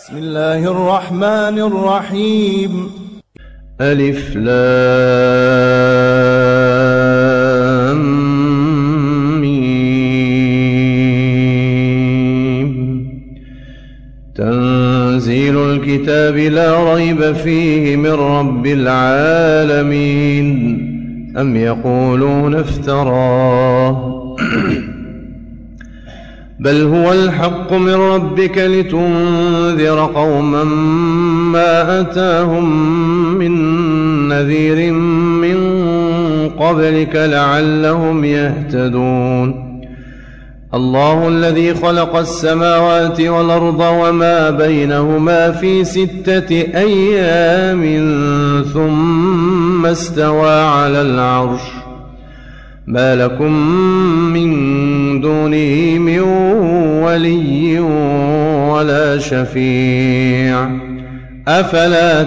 بسم الله الرحمن الرحيم. ألف لام ميم. تنزيل الكتاب لا ريب فيه من رب العالمين. أم يقولون افتراه بل هو الحق من ربك لتنذر قوما ما أتاهم من نذير من قبلك لعلهم يهتدون. الله الذي خلق السماوات والأرض وما بينهما في 6 أيام ثم استوى على العرش. ما لكم من دونه من ولي ولا شفيع أفلا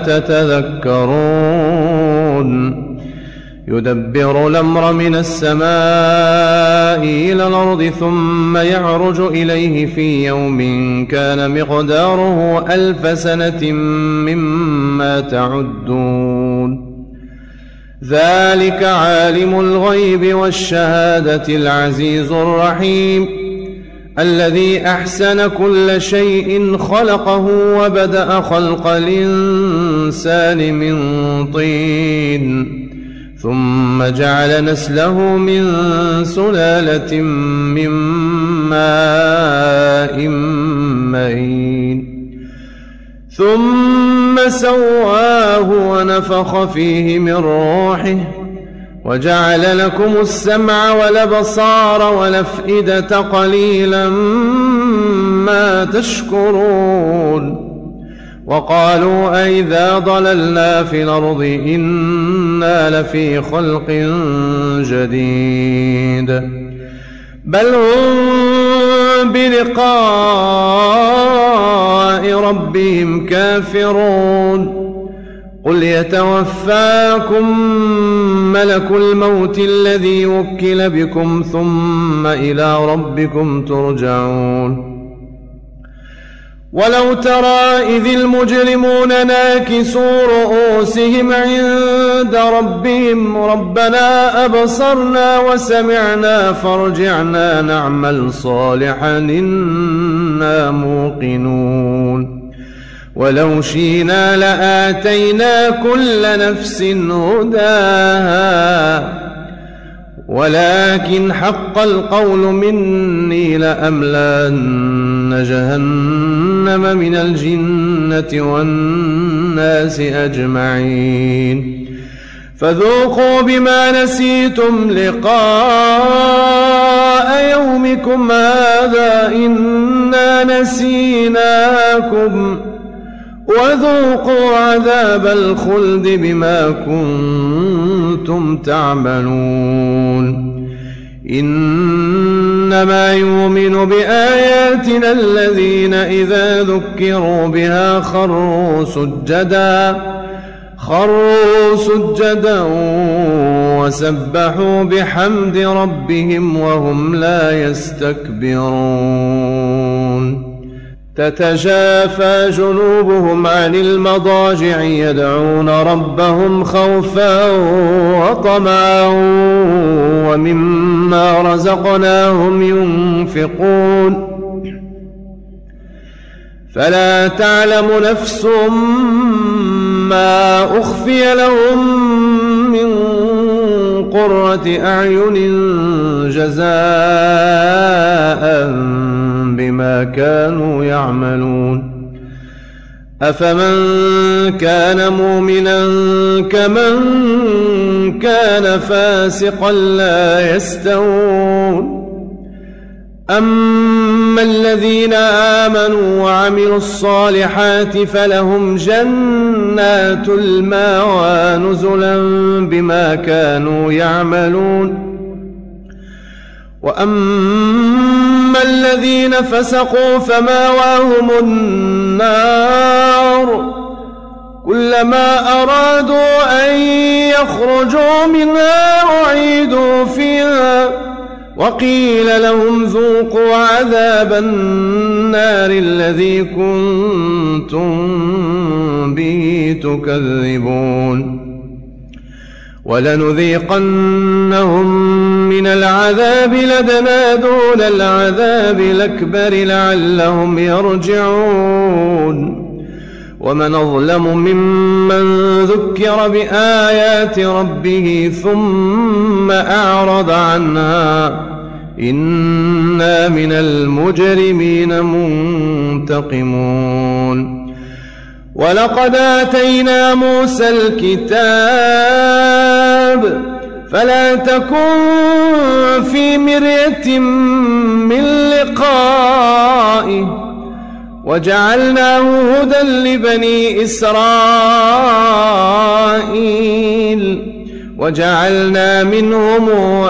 تتذكرون. يدبر الأمر من السماء إلى الأرض ثم يعرج إليه في يوم كان مقداره 1000 سنة مما تعدون. ذلك عالم الغيب والشهادة العزيز الرحيم الذي أحسن كل شيء خلقه وبدأ خلق الإنسان من طين ثم جعل نسله من سلالة من ماء مهين ثم سواه ونفخ فيه من روحه وجعل لكم السمع والأبصار والأفئدة قليلا ما تشكرون. وقالوا أئذا ضللنا في الأرض إنا لفي خلق جديد بل هم بلقاء ربهم كافرون. قل يتوفاكم ملك الموت الذي وكل بكم ثم إلى ربكم ترجعون. ولو ترى إذ المجرمون ناكسوا رؤوسهم عند ربهم ربنا أبصرنا وسمعنا فارجعنا نعمل صالحا إنا موقنون. ولو شئنا لآتينا كل نفس هداها ولكن حق القول مني لأملأن جهنم من الجنة والناس أجمعين. فذوقوا بما نسيتم لقاء يومكم هذا إنا نسيناكم وذوقوا عذاب الخلد بما كنتم تعملون. إنما يؤمن بآياتنا الذين إذا ذكروا بها خروا سجدا وسبحوا بحمد ربهم وهم لا يستكبرون. تتجافى جنوبهم عن المضاجع يدعون ربهم خوفا وطمعا ومما رزقناهم ينفقون. فلا تعلم نفس ما أخفي لهم من قرة أعين جزاء بما كانوا يعملون. أفمن كان مؤمنا كمن كان فاسقا لا يستوون. أما الذين آمنوا وعملوا الصالحات فلهم جنات المأوى نزلا بما كانوا يعملون. وأما الذين فسقوا فمأواهم النار كلما أرادوا أن يخرجوا منها أعيدوا فيها وقيل لهم ذوقوا عذاب النار الذي كنتم به تكذبون ولنذيقنهم من العذاب لدنا دون العذاب الأكبر لعلهم يرجعون ومن أظلم ممن ذكر بآيات ربه ثم أعرض عنها إنا من المجرمين منتقمون ولقد آتينا موسى الكتاب فلا تكن في مرية من لقائه وجعلناه هدى لبني إسرائيل وجعلنا منهم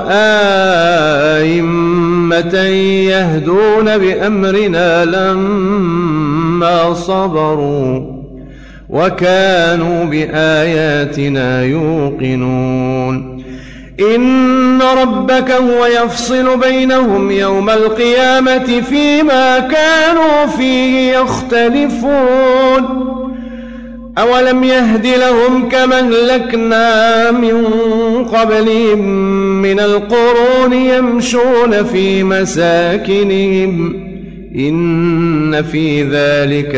أئمة يهدون بأمرنا لما صبروا وكانوا بآياتنا يوقنون إن ربك هو يفصل بينهم يوم القيامة فيما كانوا فيه يختلفون أولم يهد لهم كما أهلكنا من قبلهم من القرون يمشون في مساكنهم إن في ذلك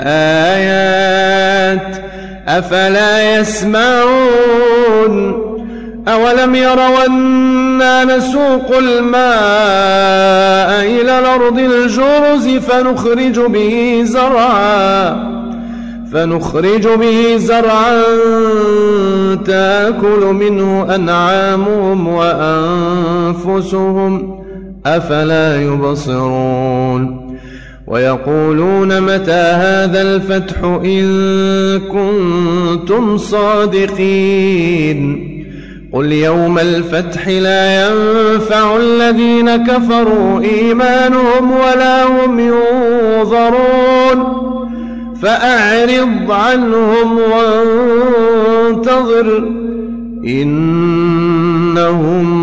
لآيات أفلا يسمعون أولم يروا أنا نسوق الماء إلى الأرض الجرز فنخرج به زرعا تأكل منه أنعامهم وأنفسهم أفلا يبصرون ويقولون متى هذا الفتح إن كنتم صادقين قل يوم الفتح لا ينفع الذين كفروا إيمانهم ولا هم ينظرون فأعرض عنهم وانتظر إنهم